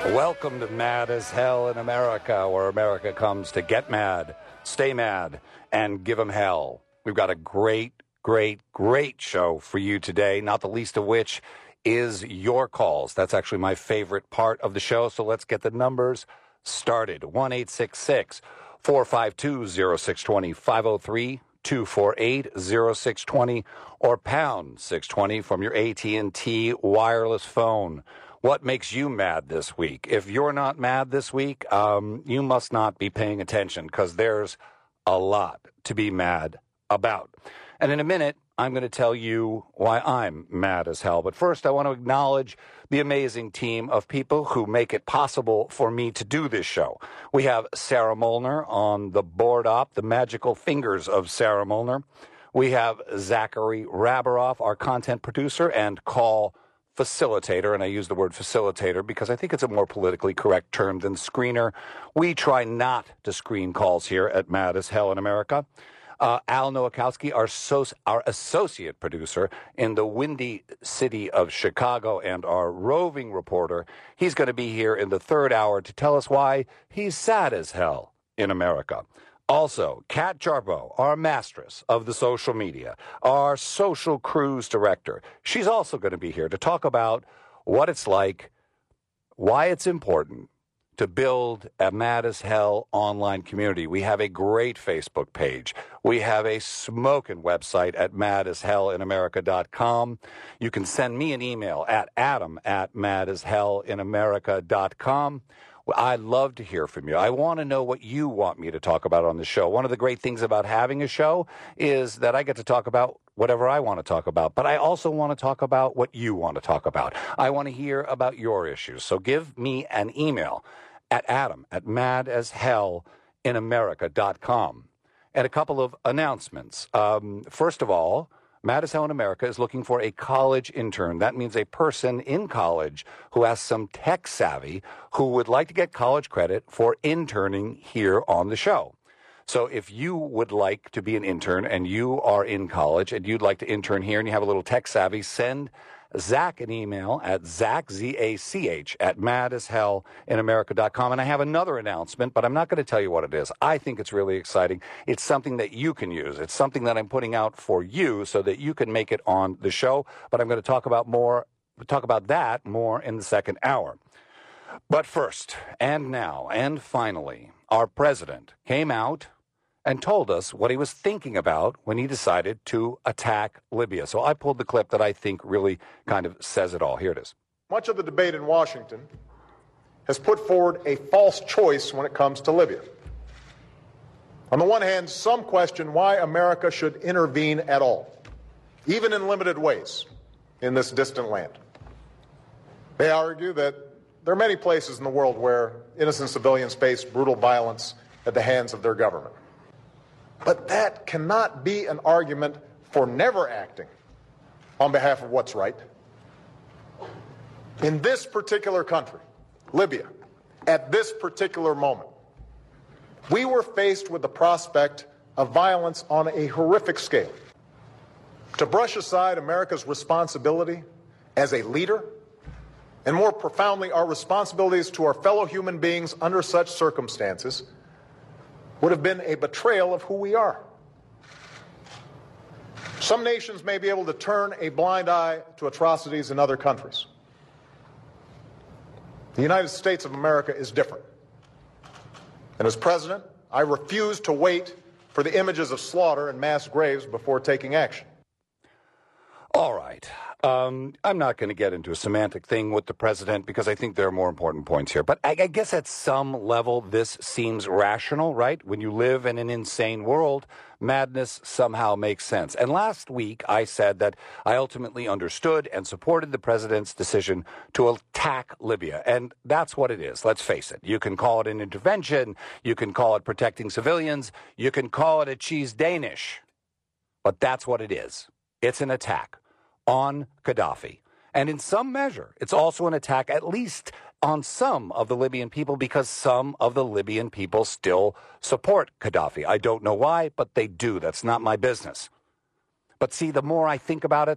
Welcome to Mad as Hell in America, where America comes to get mad, stay mad, and give them hell. We've got a great show for you today, not the least of which is your calls. That's actually my favorite part of the show, so let's get the numbers started. 1-866-452-0620, 503-248-0620, or pound 620 from your AT&T wireless phone. What makes you mad this week? If you're not mad this week, you must not be paying attention, because there's a lot to be mad about. And in a minute, I'm going to tell you why I'm mad as hell. But first, I want to acknowledge the amazing team of people who make it possible for me to do this show. We have Sarah Molnar on the board op, the magical fingers of Sarah Molnar. We have Zachary Rabaroff, our content producer and call facilitator, and I use the word facilitator because I think it's a more politically correct term than screener. We try not to screen calls here at Mad as Hell in America. Al Nowakowski, our associate producer in the windy city of Chicago, and our roving reporter. He's going to be here in the third hour to tell us why he's sad as hell in America. Also, Kat Jarbo, our mastress of the social media, our social cruise director. She's also going to be here to talk about what it's like, why it's important to build a Mad as Hell online community. We have a great Facebook page. We have a smoking website at madashellinamerica.com. You can send me an email at adam@madashellinamerica.com. I'd love to hear from you. I want to know what you want me to talk about on the show. One of the great things about having a show is that I get to talk about whatever I want to talk about, but I also want to talk about what you want to talk about. I want to hear about your issues. So give me an email at adam@madashellinamerica.com. And a couple of announcements. First of all, Mad as Hell in America is looking for a college intern. That means a person in college who has some tech savvy who would like to get college credit for interning here on the show. So if you would like to be an intern and you are in college and you'd like to intern here and you have a little tech savvy, send Zach an email at Zach, Z-A-C-H, at madashellinamerica.com. And I have another announcement, but I'm not going to tell you what it is. I think it's really exciting. It's something that you can use. It's something that I'm putting out for you so that you can make it on the show. But I'm going to talk about that more in the second hour. But first, and now, and finally, our president came out and told us what he was thinking about when he decided to attack Libya. So I pulled the clip that I think really kind of says it all. Here it is. Much of the debate in Washington has put forward a false choice when it comes to Libya. On the one hand, some question why America should intervene at all, even in limited ways, in this distant land. They argue that there are many places in the world where innocent civilians face brutal violence at the hands of their government. But that cannot be an argument for never acting on behalf of what's right. In this particular country, Libya, at this particular moment, we were faced with the prospect of violence on a horrific scale. To brush aside America's responsibility as a leader, and more profoundly our responsibilities to our fellow human beings under such circumstances, would have been a betrayal of who we are. Some nations may be able to turn a blind eye to atrocities in other countries. The United States of America is different. And as president, I refuse to wait for the images of slaughter and mass graves before taking action. All right. I'm not going to get into a semantic thing with the president because I think there are more important points here. But I guess at some level this seems rational, right? When you live in an insane world, madness somehow makes sense. And last week I said that I ultimately understood and supported the president's decision to attack Libya. And that's what it is. Let's face it. You can call it an intervention. You can call it protecting civilians. You can call it a cheese Danish. But that's what it is. It's an attack on Gaddafi. And in some measure, it's also an attack at least on some of the Libyan people because some of the Libyan people still support Gaddafi. I don't know why, but they do. That's not my business. But see, the more I think about it,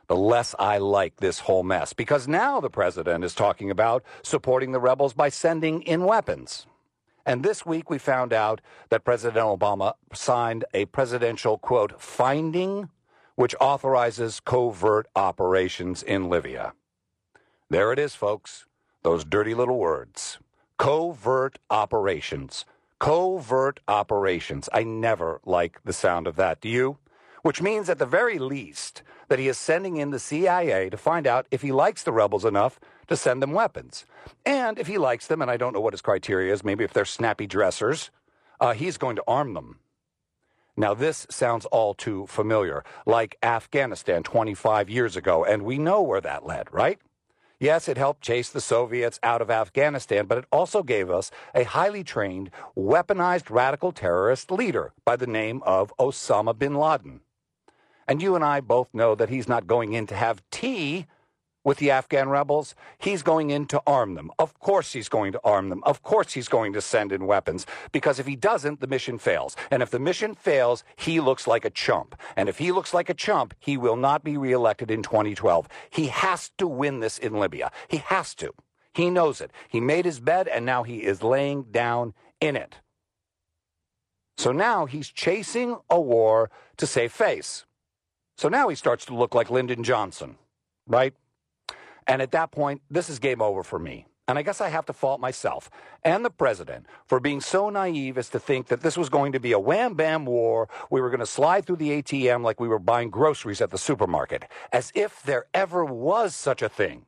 the less I like this whole mess. Because now the president is talking about supporting the rebels by sending in weapons. And this week we found out that President Obama signed a presidential, quote, finding, which authorizes covert operations in Libya. There it is, folks, those dirty little words. Covert operations. Covert operations. I never like the sound of that. Do you? Which means at the very least that he is sending in the CIA to find out if he likes the rebels enough to send them weapons. And if he likes them, and I don't know what his criteria is, maybe if they're snappy dressers, he's going to arm them. Now, this sounds all too familiar, like Afghanistan 25 years ago, and we know where that led, right? Yes, it helped chase the Soviets out of Afghanistan, but it also gave us a highly trained, weaponized radical terrorist leader by the name of Osama bin Laden. And you and I both know that he's not going in to have tea with the Afghan rebels. He's going in to arm them. Of course he's going to arm them. Of course he's going to send in weapons, because if he doesn't, the mission fails. And if the mission fails, he looks like a chump. And if he looks like a chump, he will not be reelected in 2012. He has to win this in Libya. He has to. He knows it. He made his bed, and now he is laying down in it. So now he's chasing a war to save face. So now he starts to look like Lyndon Johnson, right? And at that point, this is game over for me. And I guess I have to fault myself and the president for being so naive as to think that this was going to be a wham-bam war. We were going to slide through the ATM like we were buying groceries at the supermarket, as if there ever was such a thing.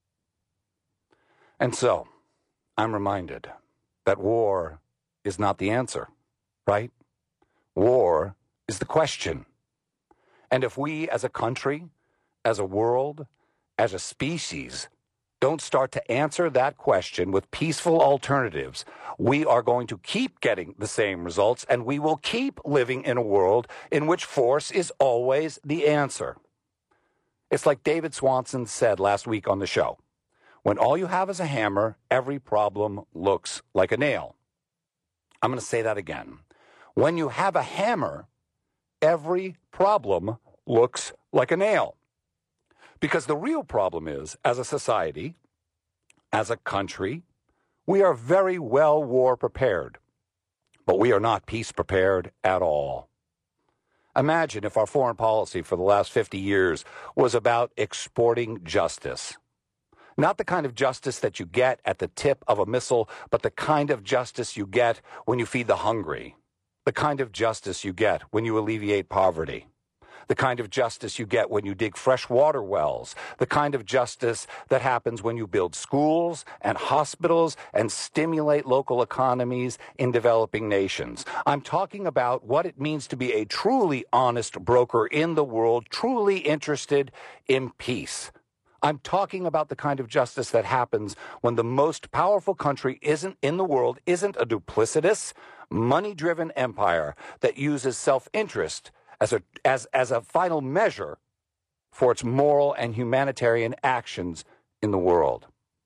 And so, I'm reminded that war is not the answer, right? War is the question. And if we as a country, as a world, as a species, don't start to answer that question with peaceful alternatives, we are going to keep getting the same results, and we will keep living in a world in which force is always the answer. It's like David Swanson said last week on the show. When all you have is a hammer, every problem looks like a nail. I'm going to say that again. When you have a hammer, every problem looks like a nail. Because the real problem is, as a society, as a country, we are very well war prepared, but we are not peace prepared at all. Imagine if our foreign policy for the last 50 years was about exporting justice. Not the kind of justice that you get at the tip of a missile, but the kind of justice you get when you feed the hungry. The kind of justice you get when you alleviate poverty. The kind of justice you get when you dig fresh water wells. The kind of justice that happens when you build schools and hospitals and stimulate local economies in developing nations. I'm talking about what it means to be a truly honest broker in the world, truly interested in peace. I'm talking about the kind of justice that happens when the most powerful country in the world isn't a duplicitous, money-driven empire that uses self-interest as a final measure for its moral and humanitarian actions in the world.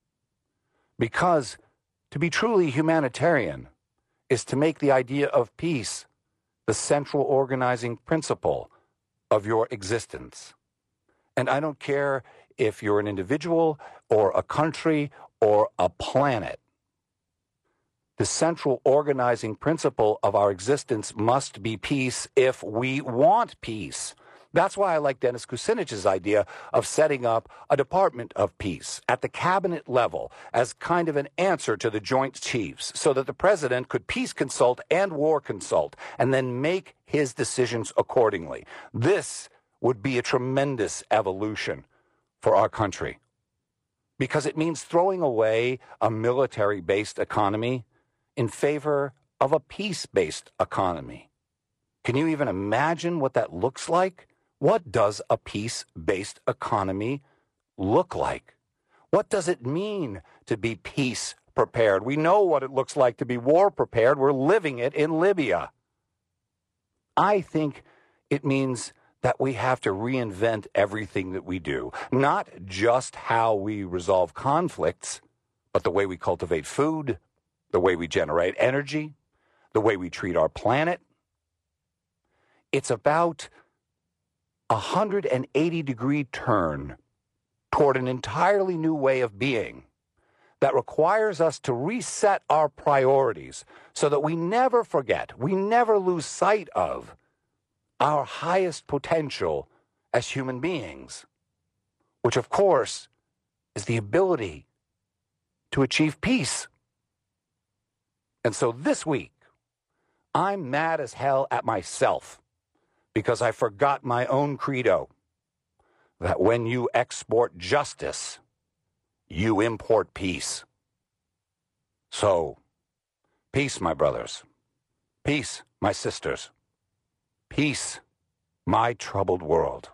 Because to be truly humanitarian is to make the idea of peace the central organizing principle of your existence. And I don't care if you're an individual or a country or a planet. The central organizing principle of our existence must be peace if we want peace. That's why I like Dennis Kucinich's idea of setting up a Department of Peace at the cabinet level as kind of an answer to the Joint Chiefs, so that the president could peace consult and war consult and then make his decisions accordingly. This would be a tremendous evolution for our country, because it means throwing away a military-based economy in favor of a peace-based economy. Can you even imagine what that looks like? What does a peace-based economy look like? What does it mean to be peace prepared? We know what it looks like to be war prepared. We're living it in Libya. I think it means that we have to reinvent everything that we do, not just how we resolve conflicts, but the way we cultivate food, the way we generate energy, the way we treat our planet. It's about 180-degree turn toward an entirely new way of being that requires us to reset our priorities so that we never forget, we never lose sight of our highest potential as human beings, which, of course, is the ability to achieve peace. And so this week, I'm mad as hell at myself because I forgot my own credo that when you export justice, you import peace. So, peace, my brothers. Peace, my sisters. Peace, my troubled world.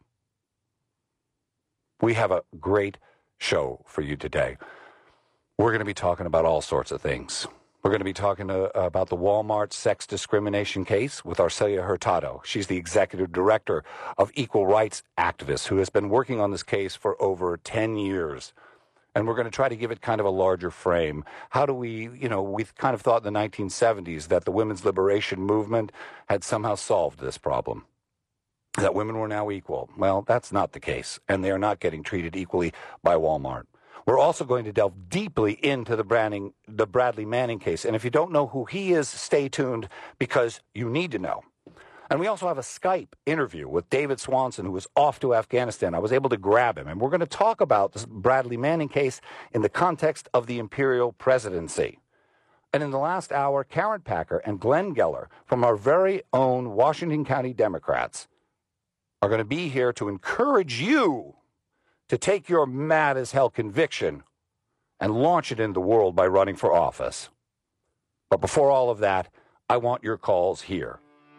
We have a great show for you today. We're going to be talking about all sorts of things. We're going to be talking about the Walmart sex discrimination case with Arcelia Hurtado. She's the executive director of Equal Rights Activists, who has been working on this case for over 10 years. And we're going to try to give it kind of a larger frame. How do we, we kind of thought in the 1970s that the women's liberation movement had somehow solved this problem, that women were now equal. Well, that's not the case, and they are not getting treated equally by Walmart. We're also going to delve deeply into the Bradley Manning case. And if you don't know who he is, stay tuned because you need to know. And we also have a Skype interview with David Swanson, who was off to Afghanistan. I was able to grab him. And we're going to talk about this Bradley Manning case in the context of the imperial presidency. And in the last hour, Karen Packer and Glenn Geller from our very own Washington County Democrats are going to be here to encourage you to take your mad-as-hell conviction and launch it in the world by running for office. But before all of that, I want your calls here.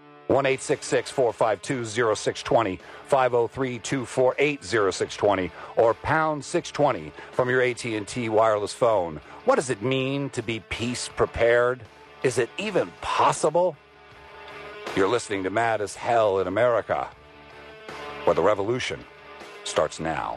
1-866-452-0620, 503-248-0620, or pound 620 from your AT&T wireless phone. What does it mean to be peace prepared? Is it even possible? You're listening to Mad as Hell in America, where the revolution starts now.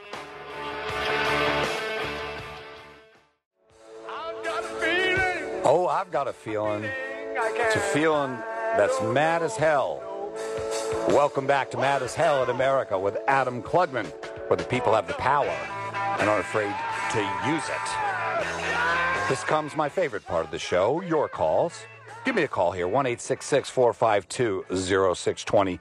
Oh, I've got a feeling. It's a feeling that's mad as hell. Welcome back to Mad as Hell in America with Adam Klugman, where the people have the power and aren't afraid to use it. This comes my favorite part of the show, your calls. Give me a call here, 1-866-452-0620,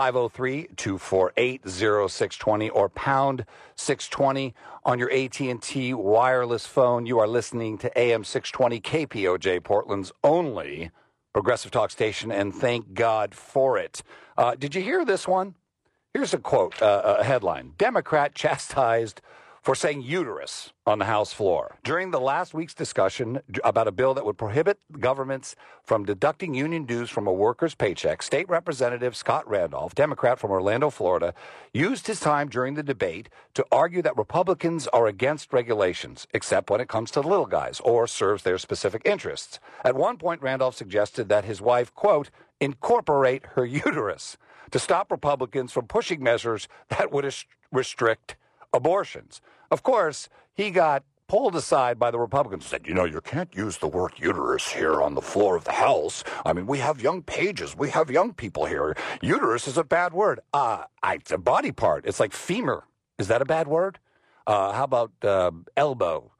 503-248-0620, or pound 620 on your AT&T wireless phone. You are listening to AM 620 KPOJ, Portland's only progressive talk station, and thank God for it. Did you hear this one? Here's a quote, a headline. Democrat chastised for saying uterus on the House floor. During the last week's discussion about a bill that would prohibit governments from deducting union dues from a worker's paycheck, State Representative Scott Randolph, Democrat from Orlando, Florida, used his time during the debate to argue that Republicans are against regulations, except when it comes to the little guys, or serves their specific interests. At one point, Randolph suggested that his wife, quote, incorporate her uterus to stop Republicans from pushing measures that would restrict abortions. Of course, he got pulled aside by the Republicans, said, you can't use the word uterus here on the floor of the House. I mean, we have young pages. We have young people here. Uterus is a bad word. It's a body part. It's like femur. Is that a bad word? How about elbow?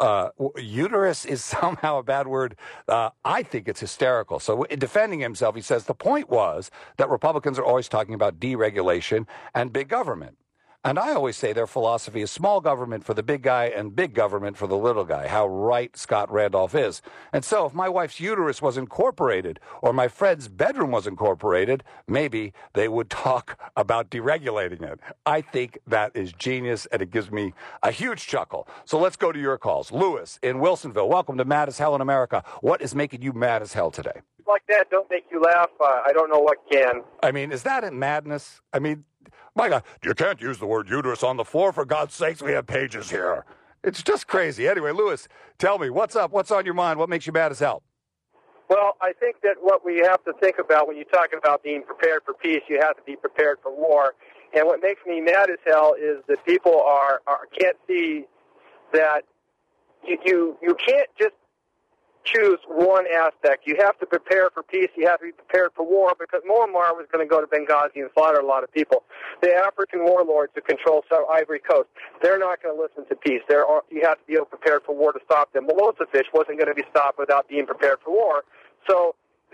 Uterus is somehow a bad word. I think it's hysterical. So in defending himself, he says the point was that Republicans are always talking about deregulation and big government. And I always say their philosophy is small government for the big guy and big government for the little guy, how right Scott Randolph is. And so if my wife's uterus was incorporated or my friend's bedroom was incorporated, maybe they would talk about deregulating it. I think that is genius, and it gives me a huge chuckle. So let's go to your calls. Lewis in Wilsonville, welcome to Mad as Hell in America. What is making you mad as hell today? Like that don't make you laugh. I don't know what can. I mean, is that madness? I mean, my God, you can't use the word uterus on the floor. For God's sakes, we have pages here. It's just crazy. Anyway, Lewis, tell me, what's up? What's on your mind? What makes you mad as hell? Well, I think that what we have to think about when you talk about being prepared for peace, you have to be prepared for war. And what makes me mad as hell is that people can't see that you can't just choose one aspect. You have to prepare for peace. You have to be prepared for war, because Muammar was going to go to Benghazi and slaughter a lot of people. The African warlords who control Ivory Coast, they're not going to listen to peace. You have to be prepared for war to stop them. Milosevic wasn't going to be stopped without being prepared for war. So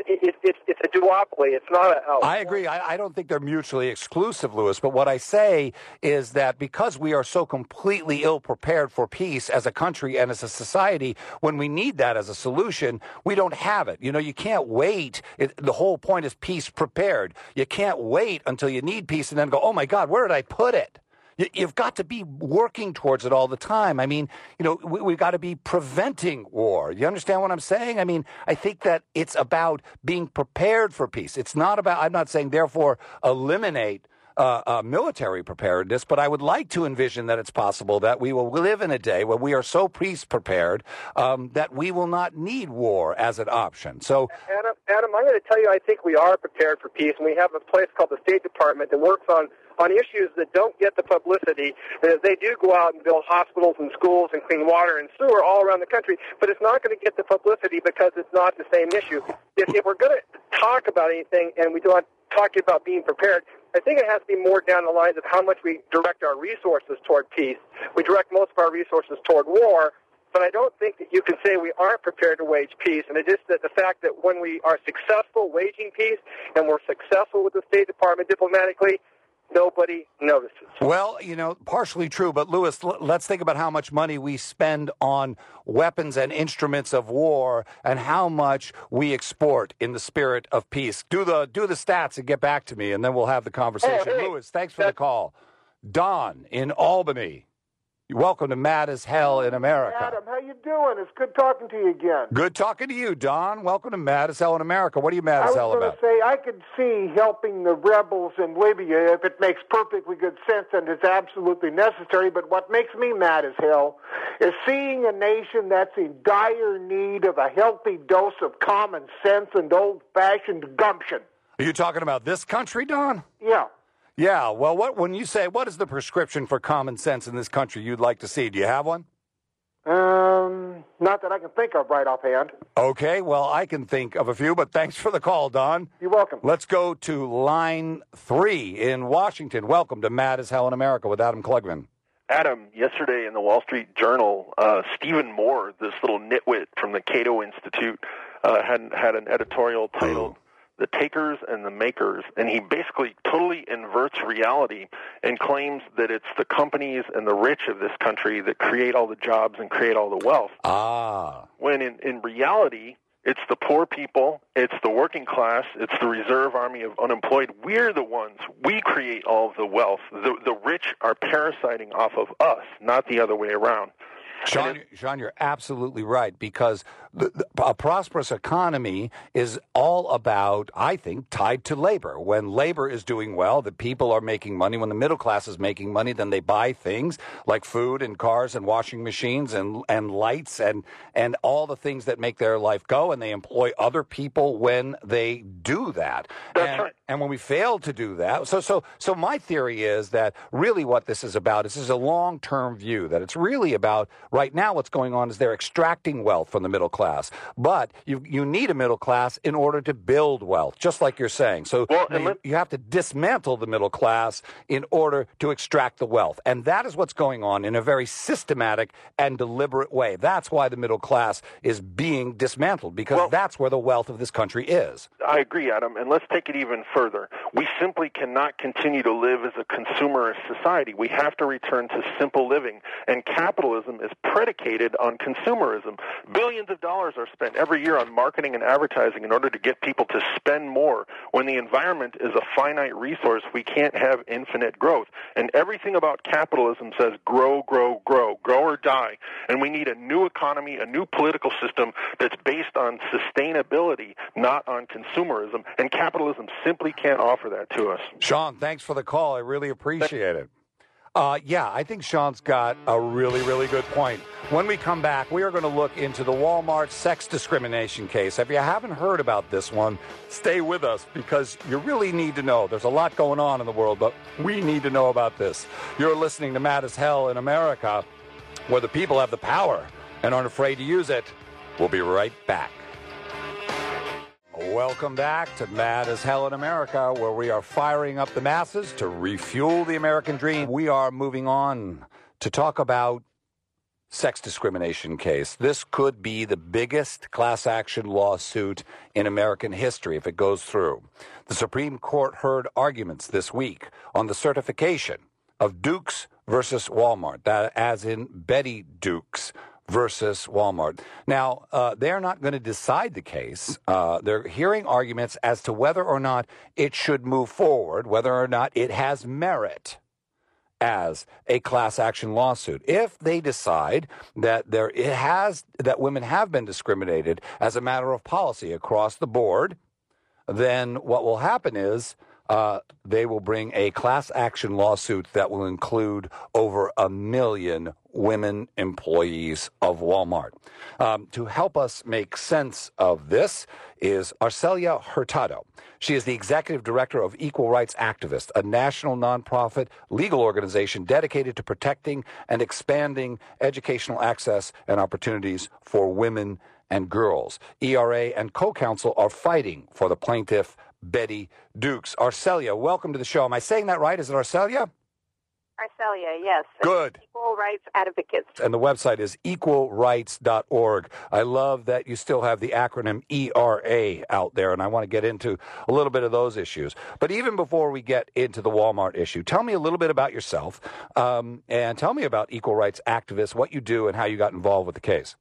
it's a duopoly. It's not a... I agree. I don't think they're mutually exclusive, Louis. But what I say is that because we are so completely ill-prepared for peace as a country and as a society, when we need that as a solution, we don't have it. You know, you can't wait. The whole point is peace prepared. You can't wait until you need peace and then go, oh, my God, where did I put it? You've got to be working towards it all the time. I mean, you know, we've got to be preventing war. You understand what I'm saying? I mean, I think that it's about being prepared for peace. It's not about, I'm not saying, therefore, eliminate military preparedness, but I would like to envision that it's possible that we will live in a day where we are so peace prepared that we will not need war as an option. So, Adam, I'm going to tell you, I think we are prepared for peace, and we have a place called the State Department that works on issues that don't get the publicity. They do go out and build hospitals and schools and clean water and sewer all around the country, but it's not going to get the publicity because it's not the same issue. If we're going to talk about anything and we don't talk about being prepared, I think it has to be more down the lines of how much we direct our resources toward peace. We direct most of our resources toward war, but I don't think that you can say we aren't prepared to wage peace. And it's just that the fact that when we are successful waging peace and we're successful with the State Department diplomatically, nobody notices. Well, you know, partially true, but Louis, let's think about how much money we spend on weapons and instruments of war and how much we export in the spirit of peace. Do the stats and get back to me, and then we'll have the conversation. Hey, Louis, thanks for the call. Don in Albany. Welcome to Mad as Hell in America. Adam, how you doing? It's good talking to you again. Good talking to you, Don. Welcome to Mad as Hell in America. What are you mad as hell about? I was going to say, I could see helping the rebels in Libya if it makes perfectly good sense and it's absolutely necessary, but what makes me mad as hell is seeing a nation that's in dire need of a healthy dose of common sense and old-fashioned gumption. Are you talking about this country, Don? Yeah. Yeah, well, when you say, what is the prescription for common sense in this country you'd like to see? Do you have one? Not that I can think of right offhand. Okay, well, I can think of a few, but thanks for the call, Don. You're welcome. Let's go to line 3 in Washington. Welcome to Mad as Hell in America with Adam Klugman. Adam, yesterday in the Wall Street Journal, Stephen Moore, this little nitwit from the Cato Institute, had an editorial titled The Takers and the Makers, and he basically totally inverts reality and claims that it's the companies and the rich of this country that create all the jobs and create all the wealth. When in reality, it's the poor people, it's the working class, it's the reserve army of unemployed. We're the ones. We create all of the wealth. The rich are parasiting off of us, not the other way around. Sean, you're absolutely right, because a prosperous economy is all about, I think, tied to labor. When labor is doing well, the people are making money. When the middle class is making money, then they buy things like food and cars and washing machines and lights and all the things that make their life go, and they employ other people when they do that. That's right. And when we fail to do that, so my theory is that really what this is about is a long-term view, that it's really about, right now what's going on is they're extracting wealth from the middle class. But you need a middle class in order to build wealth, just like you're saying. So you have to dismantle the middle class in order to extract the wealth. And that is what's going on in a very systematic and deliberate way. That's why the middle class is being dismantled, because that's where the wealth of this country is. I agree, Adam, and let's take it even further. We simply cannot continue to live as a consumerist society. We have to return to simple living, and capitalism is predicated on consumerism. Billions of dollars are spent every year on marketing and advertising in order to get people to spend more. When the environment is a finite resource, we can't have infinite growth. And everything about capitalism says grow, grow, grow, grow or die. And we need a new economy, a new political system that's based on sustainability, not on consumerism. And capitalism simply can't offer that to us. Sean, thanks for the call. I really appreciate it. I think Sean's got a really, really good point. When we come back, we are going to look into the Walmart sex discrimination case. If you haven't heard about this one, stay with us, because you really need to know. There's a lot going on in the world, but we need to know about this. You're listening to Mad as Hell in America, where the people have the power and aren't afraid to use it. We'll be right back. Welcome back to Mad as Hell in America, where we are firing up the masses to refuel the American dream. We are moving on to talk about sex discrimination case. This could be the biggest class action lawsuit in American history if it goes through. The Supreme Court heard arguments this week on the certification of Dukes versus Walmart, that as in Betty Dukes versus Walmart. Now, they're not going to decide the case. They're hearing arguments as to whether or not it should move forward, whether or not it has merit as a class action lawsuit. If they decide that that women have been discriminated as a matter of policy across the board, then what will happen is they will bring a class action lawsuit that will include over 1 million women employees of Walmart. To help us make sense of this is Arcelia Hurtado. She is the executive director of Equal Rights Activist, a national nonprofit legal organization dedicated to protecting and expanding educational access and opportunities for women and girls. ERA and co-counsel are fighting for the plaintiff, Betty Dukes. Arcelia, welcome to the show. Am I saying that right? Is it Arcelia? Arcelia, yes. Good. Equal Rights Advocates. And the website is equalrights.org. I love that you still have the acronym ERA out there, and I want to get into a little bit of those issues. But even before we get into the Walmart issue, tell me a little bit about yourself, and tell me about Equal Rights Activists, what you do, and how you got involved with the case.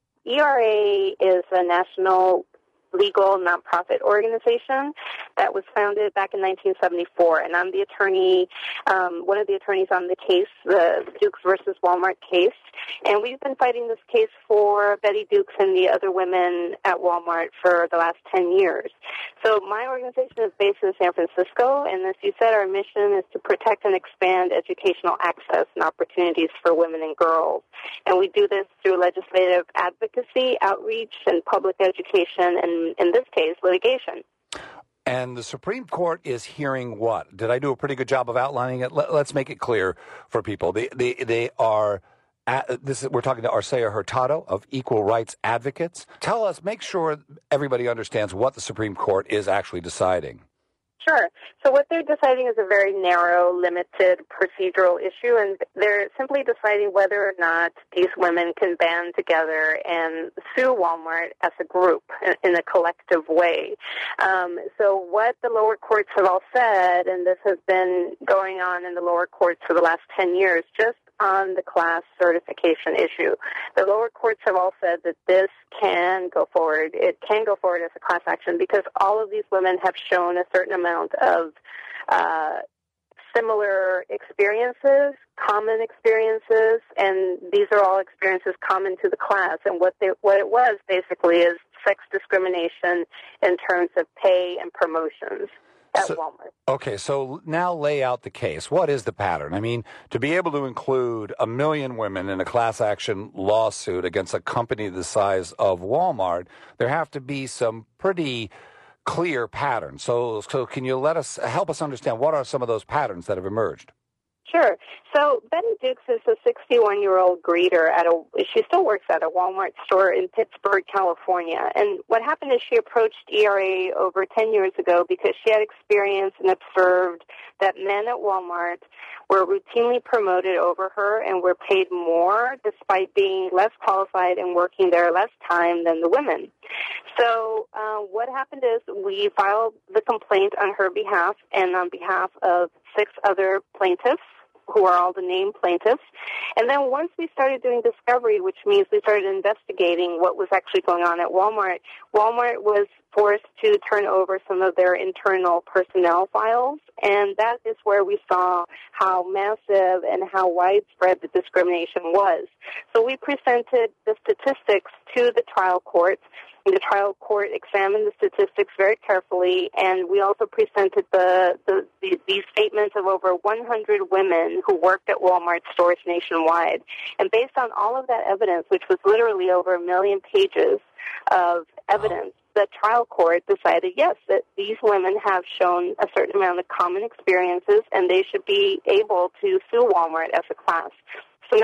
ERA is a national legal nonprofit organization that was founded back in 1974, and I'm the attorney, one of the attorneys on the case, the Dukes versus Walmart case, and we've been fighting this case for Betty Dukes and the other women at Walmart for the last 10 years. So my organization is based in San Francisco, and as you said, our mission is to protect and expand educational access and opportunities for women and girls, and we do this through legislative advocacy, outreach, and public education, and in this case, litigation. And the Supreme Court is hearing what? Did I do a pretty good job of outlining it? Let's make it clear for people. They are. We're talking to Arcelia Hurtado of Equal Rights Advocates. Tell us, make sure everybody understands what the Supreme Court is actually deciding. Sure. So what they're deciding is a very narrow, limited procedural issue, and they're simply deciding whether or not these women can band together and sue Walmart as a group in a collective way. So what the lower courts have all said, and this has been going on in the lower courts for the last 10 years, just on the class certification issue. The lower courts have all said that this can go forward. It can go forward as a class action because all of these women have shown a certain amount of similar experiences, common experiences, and these are all experiences common to the class. And what it was basically is sex discrimination in terms of pay and promotions. Walmart. Okay, so now lay out the case. What is the pattern? I mean, to be able to include 1 million women in a class action lawsuit against a company the size of Walmart, there have to be some pretty clear patterns. So can you help us understand what are some of those patterns that have emerged? Sure. So Betty Dukes is a 61-year-old greeter she still works at a Walmart store in Pittsburgh, California. And what happened is she approached ERA over 10 years ago because she had experienced and observed that men at Walmart were routinely promoted over her and were paid more despite being less qualified and working there less time than the women. So what happened is we filed the complaint on her behalf and on behalf of 6 other plaintiffs, who are all the named plaintiffs. And then once we started doing discovery, which means we started investigating what was actually going on at Walmart, Walmart was forced to turn over some of their internal personnel files, and that is where we saw how massive and how widespread the discrimination was. So we presented the statistics to the trial court. The trial court examined the statistics very carefully, and we also presented these statements of over 100 women who worked at Walmart stores nationwide. And based on all of that evidence, which was literally over 1 million pages of evidence, the trial court decided, yes, that these women have shown a certain amount of common experiences, and they should be able to sue Walmart as a class. So now the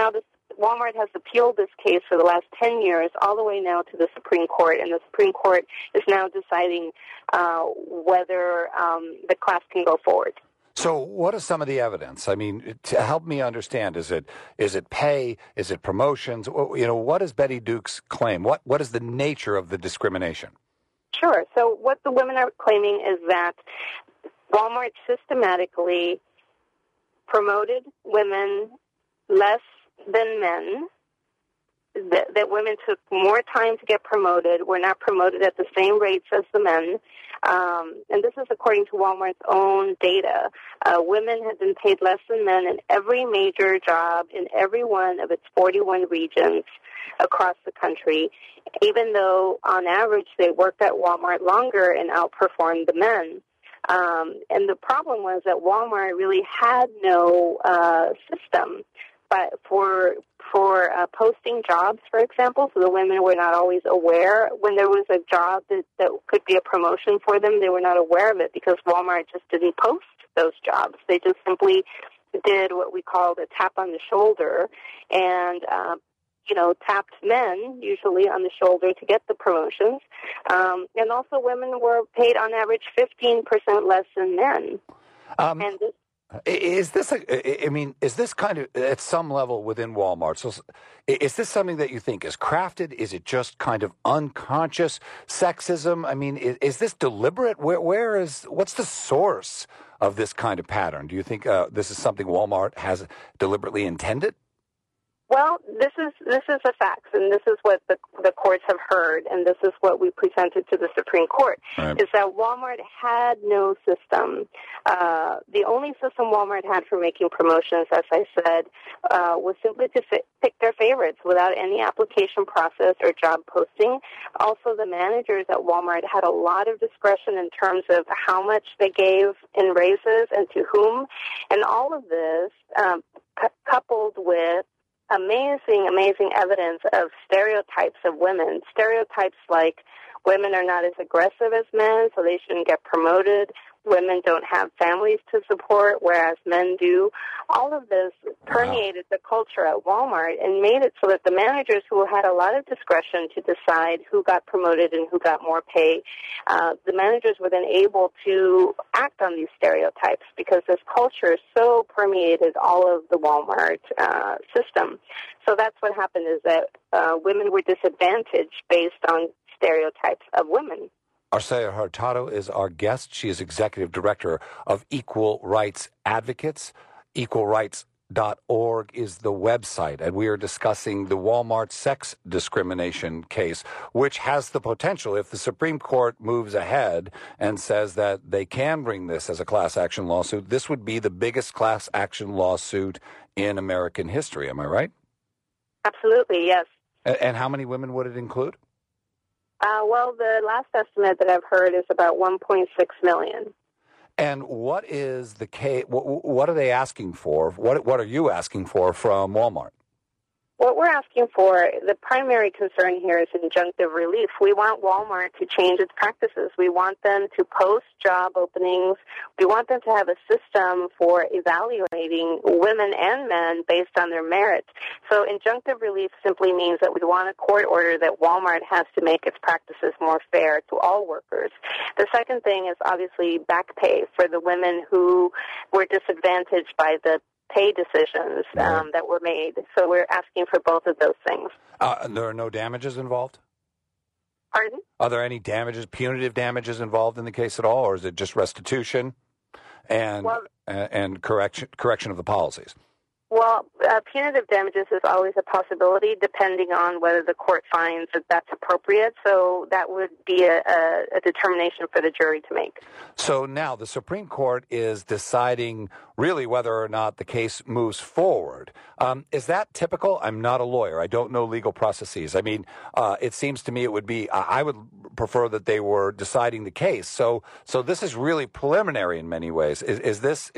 Walmart has appealed this case for the last 10 years all the way now to the Supreme Court, and the Supreme Court is now deciding whether the class can go forward. So what is some of the evidence? I mean, to help me understand, is it pay? Is it promotions? What does Betty Dukes claim? What is the nature of the discrimination? Sure. So what the women are claiming is that Walmart systematically promoted women less than men, that women took more time to get promoted, were not promoted at the same rates as the men. And this is according to Walmart's own data. Women have been paid less than men in every major job in every one of its 41 regions across the country, even though on average they worked at Walmart longer and outperformed the men. And the problem was that Walmart really had no system but for posting jobs, for example, so the women were not always aware when there was a job that could be a promotion for them. They were not aware of it because Walmart just didn't post those jobs. They just simply did what we called a tap on the shoulder and tapped men usually on the shoulder to get the promotions. And also women were paid on average 15% less than men. Is this kind of at some level within Walmart? So is this something that you think is crafted? Is it just kind of unconscious sexism? I mean, is this deliberate? What's the source of this kind of pattern? Do you think this is something Walmart has deliberately intended? Well, this is the facts, and this is what the courts have heard, and this is what we presented to the Supreme Court, right. Is that Walmart had no system. The only system Walmart had for making promotions, as I said, was simply to pick their favorites without any application process or job posting. Also, the managers at Walmart had a lot of discretion in terms of how much they gave in raises and to whom, and all of this coupled with amazing evidence of stereotypes of women. Stereotypes like women are not as aggressive as men, so they shouldn't get promoted. Women don't have families to support, whereas men do. All of this permeated the culture at Walmart and made it so that the managers who had a lot of discretion to decide who got promoted and who got more pay, the managers were then able to act on these stereotypes because this culture so permeated all of the Walmart system. So that's what happened is that women were disadvantaged based on stereotypes of women. Arcea Hurtado is our guest. She is Executive Director of Equal Rights Advocates. EqualRights.org is the website, and we are discussing the Walmart sex discrimination case, which has the potential, if the Supreme Court moves ahead and says that they can bring this as a class action lawsuit, this would be the biggest class action lawsuit in American history. Am I right? Absolutely, yes. And how many women would it include? Well, the last estimate that I've heard is about 1.6 million. And what is the case? What are they asking for? What are you asking for from Walmart? What we're asking for, the primary concern here is injunctive relief. We want Walmart to change its practices. We want them to post job openings. We want them to have a system for evaluating women and men based on their merit. So injunctive relief simply means that we want a court order that Walmart has to make its practices more fair to all workers. The second thing is obviously back pay for the women who were disadvantaged by the pay decisions that were made. So we're asking for both of those things. There are no damages involved? Pardon? Are there any damages, punitive damages involved in the case at all, or is it just restitution and correction of the policies? Well, punitive damages is always a possibility depending on whether the court finds that that's appropriate. So that would be a determination for the jury to make. So now the Supreme Court is deciding really whether or not the case moves forward. Is that typical? I'm not a lawyer. I don't know legal processes. I mean, it seems to me it would be, I would prefer that they were deciding the case. So this is really preliminary in many ways. Is this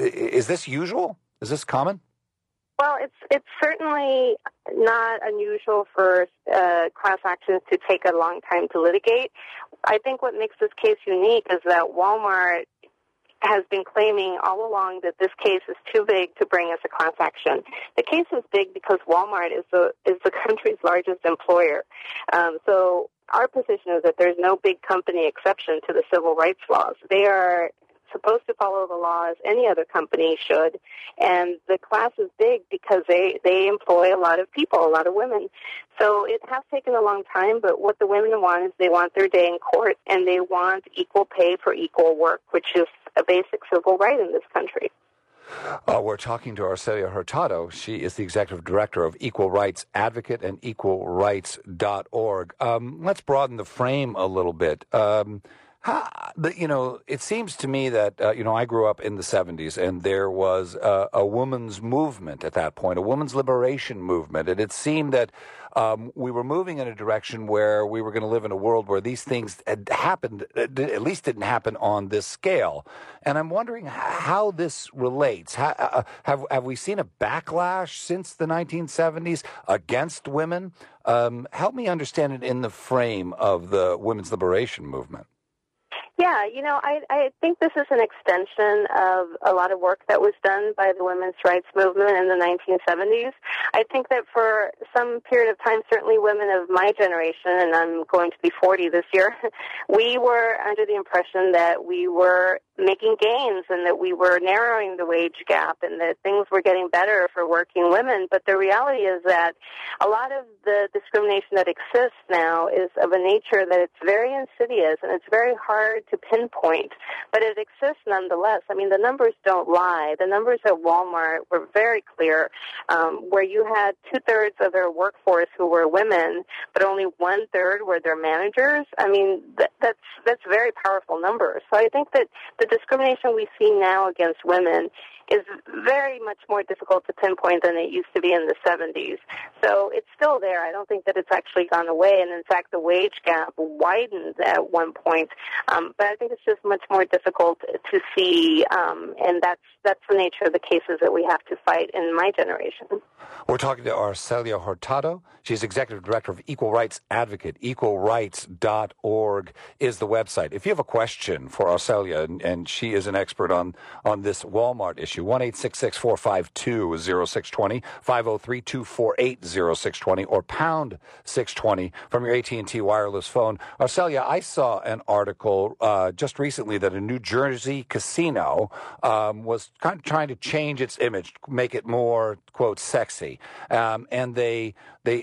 usual? Is this common? Well, it's certainly not unusual for class actions to take a long time to litigate. I think what makes this case unique is that Walmart has been claiming all along that this case is too big to bring as a class action. The case is big because Walmart is the country's largest employer. So our position is that there's no big company exception to the civil rights laws. They are supposed to follow the law as any other company should, and the class is big because they employ a lot of people, a lot of women. So it has taken a long time, but what the women want is they want their day in court, and they want equal pay for equal work, which is a basic civil right in this country. We're talking to Arcelia Hurtado. She is the executive director of Equal Rights Advocate and equalrights.org. Let's broaden the frame a little bit. It seems to me that, I grew up in the 70s, and there was a women's movement at that point, a women's liberation movement. And it seemed that we were moving in a direction where we were going to live in a world where these things had happened, at least didn't happen on this scale. And I'm wondering how this relates. Have we seen a backlash since the 1970s against women? Help me understand it in the frame of the women's liberation movement. Yeah, I think this is an extension of a lot of work that was done by the women's rights movement in the 1970s. I think that for some period of time, certainly women of my generation, and I'm going to be 40 this year, we were under the impression that we were making gains and that we were narrowing the wage gap and that things were getting better for working women. But the reality is that a lot of the discrimination that exists now is of a nature that it's very insidious and it's very hard to pinpoint, but it exists nonetheless. I mean, the numbers don't lie. The numbers at Walmart were very clear, where you had 2/3 of their workforce who were women, but only 1/3 were their managers. I mean, that's very powerful numbers. So I think that the discrimination we see now against women is very much more difficult to pinpoint than it used to be in the 70s. So it's still there. I don't think that it's actually gone away. And in fact, the wage gap widened at one point. But I think it's just much more difficult to see. And that's the nature of the cases that we have to fight in my generation. We're talking to Arcelia Hurtado. She's executive director of Equal Rights Advocate. Equalrights.org is the website. If you have a question for Arcelia, and she is an expert on this Walmart issue, 1-866-452-0620, 503-248-0620, or pound 620 from your AT&T wireless phone. Arcelia, I saw an article just recently that a New Jersey casino was kind of trying to change its image, make it more, quote, sexy. And they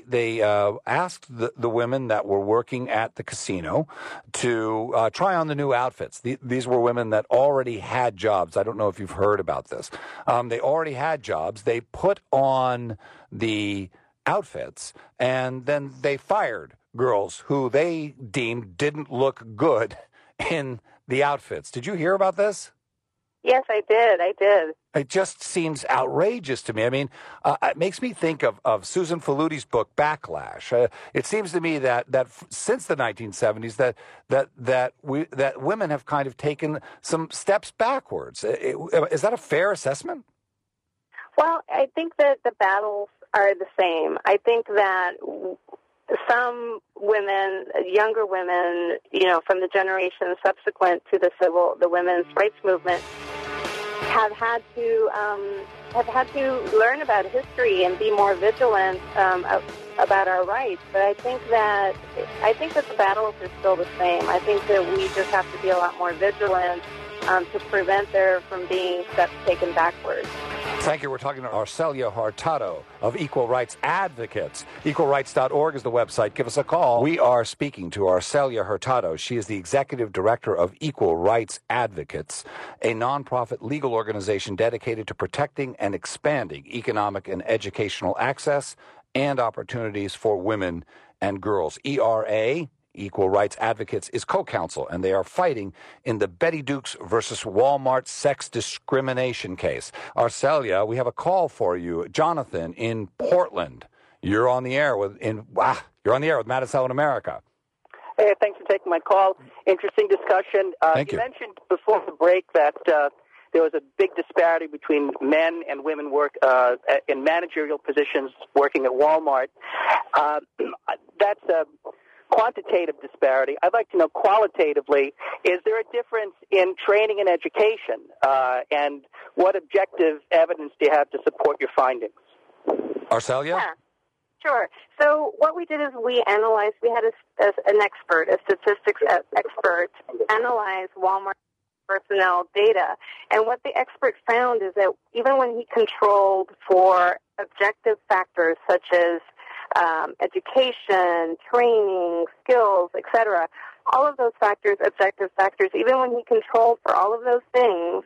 asked the women that were working at the casino to try on the new outfits. These were women that already had jobs. I don't know if you've heard about this. They already had jobs. They put on the outfits, and then they fired girls who they deemed didn't look good in the outfits. Did you hear about this? Yes, I did. It just seems outrageous to me. I mean, it makes me think of Susan Faludi's book, Backlash. It seems to me that since the 1970s that women have kind of taken some steps backwards. Is that a fair assessment? Well, I think that the battles are the same. I think that some women, younger women, from the generation subsequent to the women's rights movement, have had to learn about history and be more vigilant about our rights. But I think that the battles are still the same. I think that we just have to be a lot more vigilant to prevent there from being steps taken backwards. Thank you. We're talking to Arcelia Hurtado of Equal Rights Advocates. Equalrights.org is the website. Give us a call. We are speaking to Arcelia Hurtado. She is the executive director of Equal Rights Advocates, a nonprofit legal organization dedicated to protecting and expanding economic and educational access and opportunities for women and girls. ERA, Equal Rights Advocates, is co-counsel, and they are fighting in the Betty Dukes versus Walmart sex discrimination case. Arcelia, we have a call for you. Jonathan in Portland. You're on the air with Matt and Sal in America. Hey, thanks for taking my call. Interesting discussion. Thank you. You mentioned before the break that there was a big disparity between men and women work in managerial positions working at Walmart. That's a quantitative disparity. I'd like to know qualitatively, Is there a difference in training and education? And what objective evidence do you have to support your findings? Arcelia? Yeah, sure. So what we did is we analyzed, we had an expert, a statistics expert, analyze Walmart personnel data. And what the expert found is that even when he controlled for objective factors such as education, training, skills, etc., all of those factors, objective factors, even when he controlled for all of those things,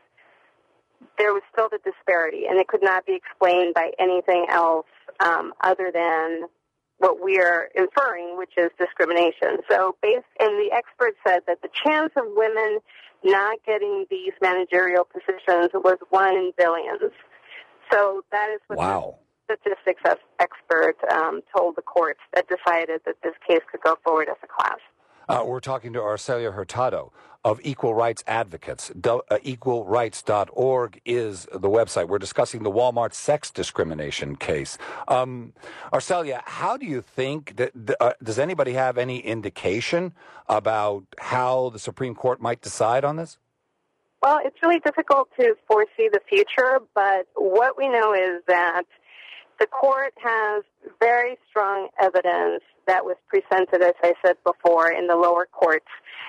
there was still the disparity, and it could not be explained by anything else other than what we're inferring, which is discrimination. So the expert said that the chance of women not getting these managerial positions was 1 in billions. So that is what the statistics expert told the courts that decided that this case could go forward as a class. We're talking to Arcelia Hurtado of Equal Rights Advocates. Equalrights.org is the website. We're discussing the Walmart sex discrimination case. Arcelia, how do you think that does anybody have any indication about how the Supreme Court might decide on this? Well, it's really difficult to foresee the future, but what we know is that the court has very strong evidence that was presented, as I said before, in the lower courts.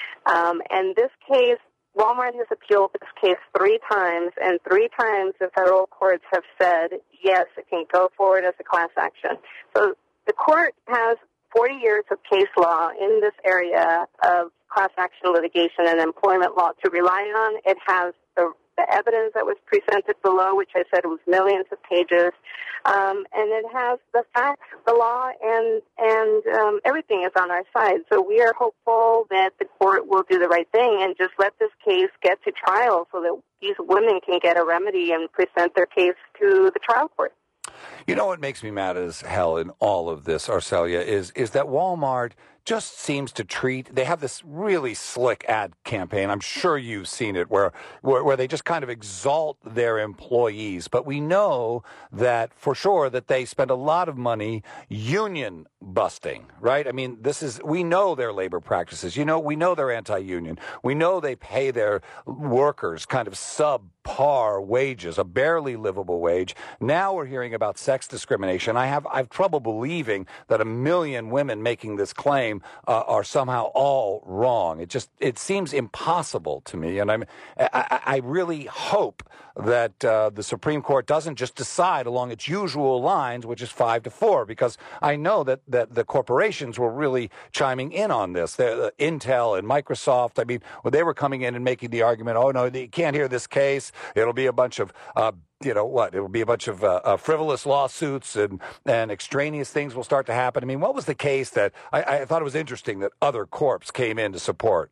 And this case, Walmart has appealed this case 3 times, and 3 times the federal courts have said, yes, it can go forward as a class action. So the court has 40 years of case law in this area of class action litigation and employment law to rely on. It has the evidence that was presented below, which I said was millions of pages, and it has the facts, the law, and everything is on our side. So we are hopeful that the court will do the right thing and just let this case get to trial so that these women can get a remedy and present their case to the trial court. You know what makes me mad as hell in all of this, Arcelia, is that Walmart just seems to treat, they have this really slick ad campaign. I'm sure you've seen it where they just kind of exalt their employees. But we know that for sure that they spend a lot of money union busting, right? I mean, we know their labor practices. We know they're anti-union. We know they pay their workers kind of subpar wages, a barely livable wage. Now we're hearing about sex discrimination. I've trouble believing that 1 million women making this claim are somehow all wrong. It seems impossible to me, and I really hope that the Supreme Court doesn't just decide along its usual lines, which is 5-4, because I know that the corporations were really chiming in on this. Intel and Microsoft, I mean, when they were coming in and making the argument, oh no, you can't hear this case. It'll be a bunch of It'll be a bunch of frivolous lawsuits and extraneous things will start to happen. I mean, what was the case that I thought it was interesting that other corps came in to support?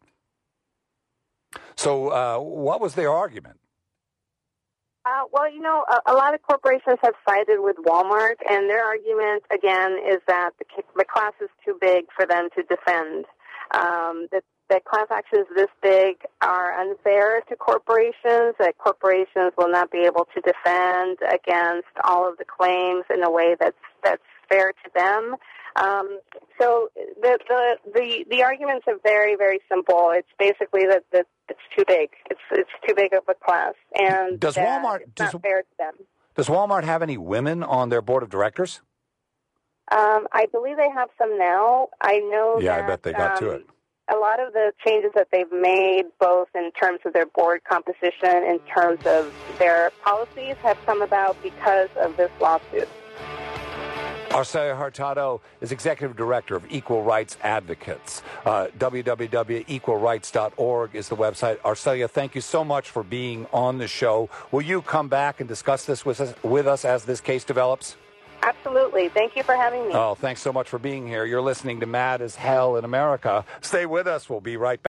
So what was their argument? Well, a lot of corporations have sided with Walmart, and their argument, again, is that the class is too big for them to defend. That class actions this big are unfair to corporations, that corporations will not be able to defend against all of the claims in a way that's fair to them. So the arguments are very, very simple. It's basically that it's too big. It's too big of a class, and it's not fair to them. Does Walmart have any women on their board of directors? I believe they have some now. I know. Yeah, that, I bet they got to it. A lot of the changes that they've made, both in terms of their board composition, in terms of their policies, have come about because of this lawsuit. Arcelia Hurtado is Executive Director of Equal Rights Advocates. www.equalrights.org is the website. Arcelia, thank you so much for being on the show. Will you come back and discuss this with us as this case develops? Absolutely. Thank you for having me. Oh, thanks so much for being here. You're listening to Mad as Hell in America. Stay with us. We'll be right back.